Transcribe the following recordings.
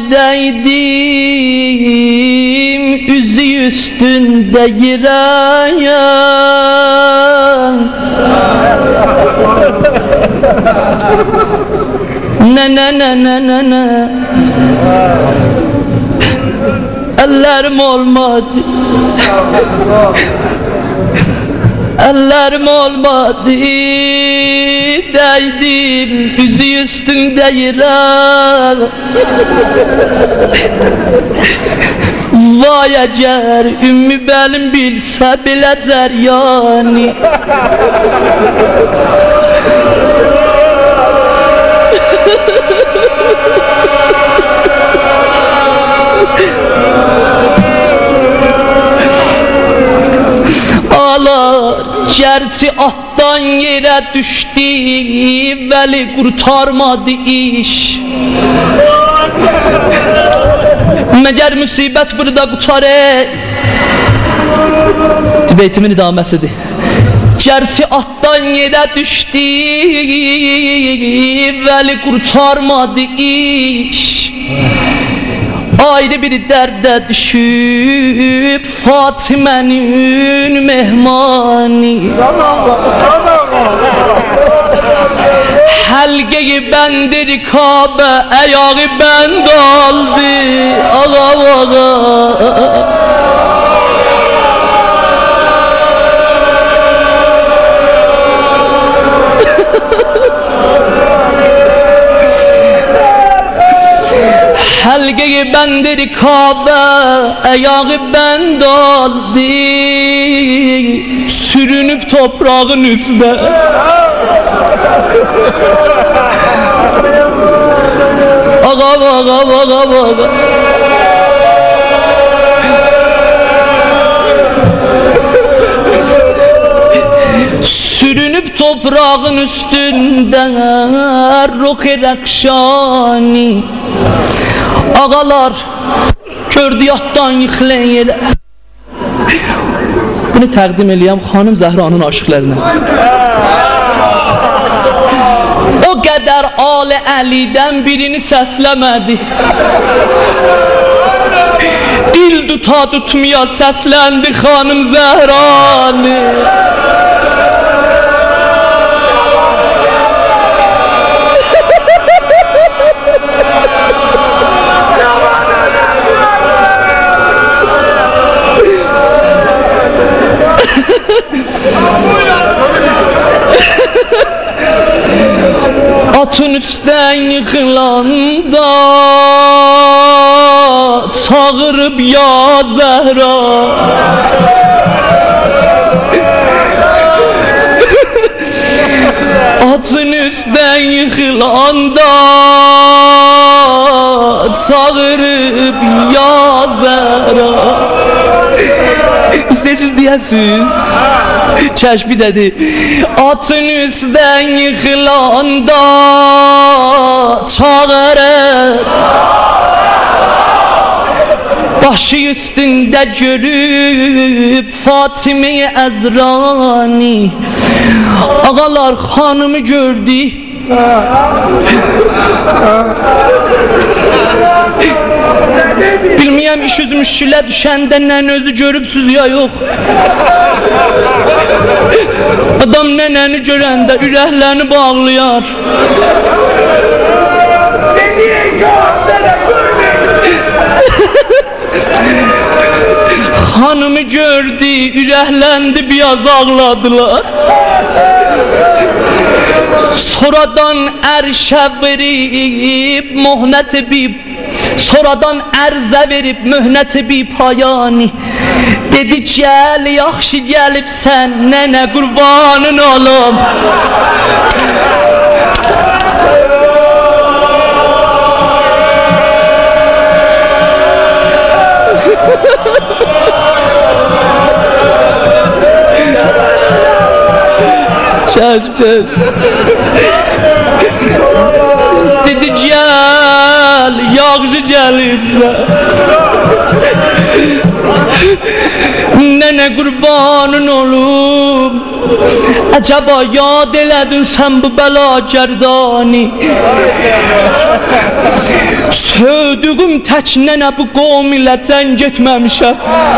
Değdim üzü üstünde yirayan ne ellerim olmadı, ellerim olmadı, değdim üzü üstünde yırar. Vay eğer ümmü benim bilse bilecek yani. Ağlar gerçi attan yere düştü, veli kurtarmadı iş. Meğer musibet burada kurtarır. Beytimin idamesidir. Gerçi attan yere düştü, veli kurtarmadı iş. Ayrı bir derde düşüp Fatime'nin mehmani. Helge-i bendir Kabe, ayağı bend aldı. Ağa ağa Helge-i bendir Kabe, ayağı bend aldı. Sürünüp toprağın üstüne. Ağa ağa ağa ağa sürünüp toprağın üstünden ruh-i rakşani. Ağalar gördü yatdan yıxlayır. Bunu təqdim eləyəm xanım Zəhranın aşıqlarına. O qədər Ali Əlidən birini səsləmədi. Dil tuta tutmaya səsləndi xanım Zəhranı. Atın üstten yıkılanda çağırıp ya Zehra. Atın üstten yıkılanda çağırıp ya Zehra. İstəyirsiniz deyəsiniz. Çəşbi dedi. Atın üstdən yıxılanda çağırır. Başı üstündə görüb Fatime-i Əzrani. Ağalar xanımı gördü. Bilməyəm iş üzmüşçülə düşəndə nən özü görübsüz ya yox. Adam nənəni görəndə ürəklərini bağlayar. Xanımı gördü, ürəkləndi, biraz ağladılar. Sonradan ərşə verib möhnət bib, sonradan ərzə verib möhnət bib payani. Dedi gəl, yaxşı gəlibsən, nənə qurbanın olum. Çəş. Dedi gəl, yaxşı gəlibsən. Nənə qurbanın olum Əcəba yad elədin sən bu bəlagərdani Söydüğüm tək nənə bu qovm ilə cəng etməmişəm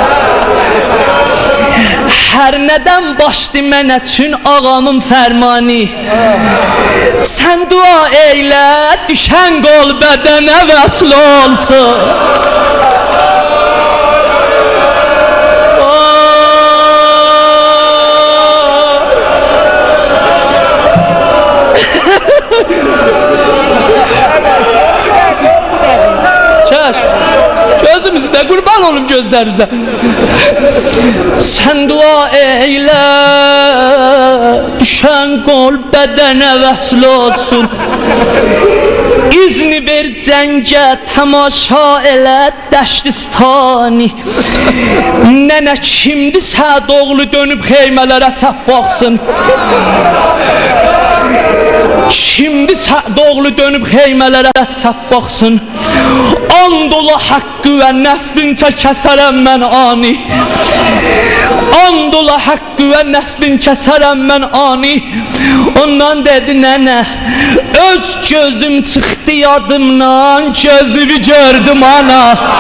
Hər nədən başdı mənə üçün ağamın fərmani Sən dua eylə düşən qol bədənə vəsl olsun Çəş Gözümüzdə qurban olum gözlərinizə Sən dua eylə Düşən qol bədənə vəsl olsun İzni ver cəngə Təmaşa elə Dəştistani Nənə kimdi Sədoğlu dönüb xeymələrə çap baxsın Şimdi Sədoğlu dönüb xeymələrə çap baxsın And ola haqqı və nəslincə kəsərəm mən ani And ola haqqı və nəslin kəsərəm mən ani Ondan dedi nənə Öz gözüm çıxdı yadımdan Gözümü gördüm ana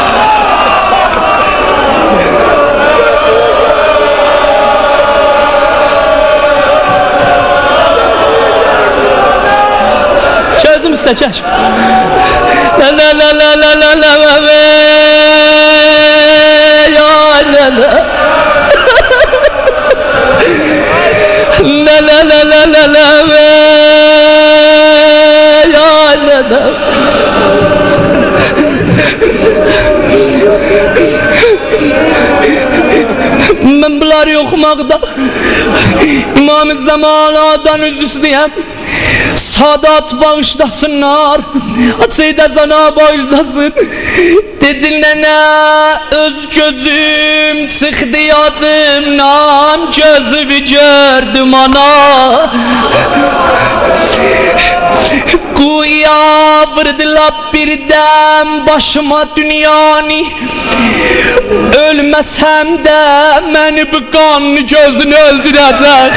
Gözüm istəkək La la la la la la la la la Ya la la La la la la la la la Ya la la Mən bunları oxumaqda İmam-ı Zəmanadan üz istəyəm Sadat bağışlasınlar Açıyda sana bağışlasın Dedin nənə öz gözüm Çıxdı yadımdan Gözümü gördüm ana Quya vırdılar birdən Başıma dünyanı Ölməsəm də Məni bu qanlı gözünü öldürəcək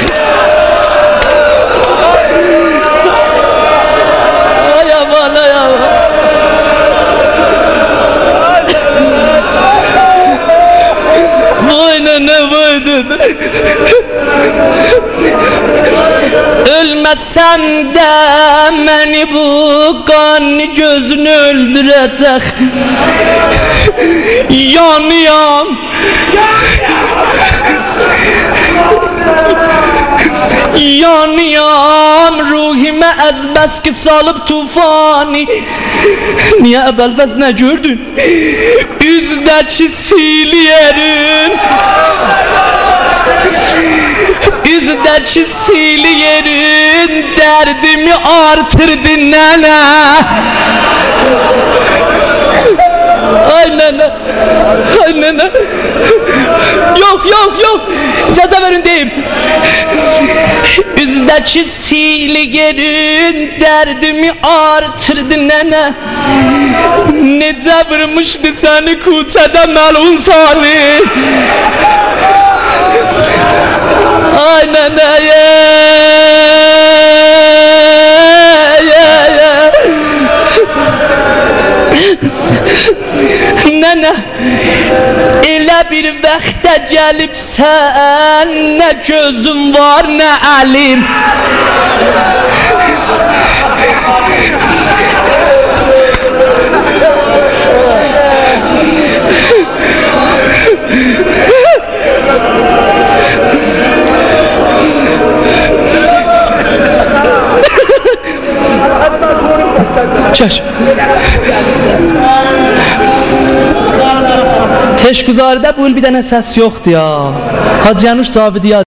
Ölməsəm də məni bu qanlı gözünü öldürəcək Yanıyam Yanıyam ruhimə əzbəs ki salıb tufani Niyə əbəlfəz nə gördün? Üzdəki sili yerin Üzdəki sili yerin Dərdimi artırdı nənə Ay nənə Ay nənə Yox yox yox İcazə verin deyim Üzdəki sili yerin Dərdimi artırdı nənə Necə vurmuşdu səni kuçədə məlun salih Ay nənə Nənə elə bir vaxtə gəlibsən Nə gözüm var nə əlim Çəş Teşgüzarıda bu il bir dənə səs yoxdur ya Hacı Yanuş Cabidi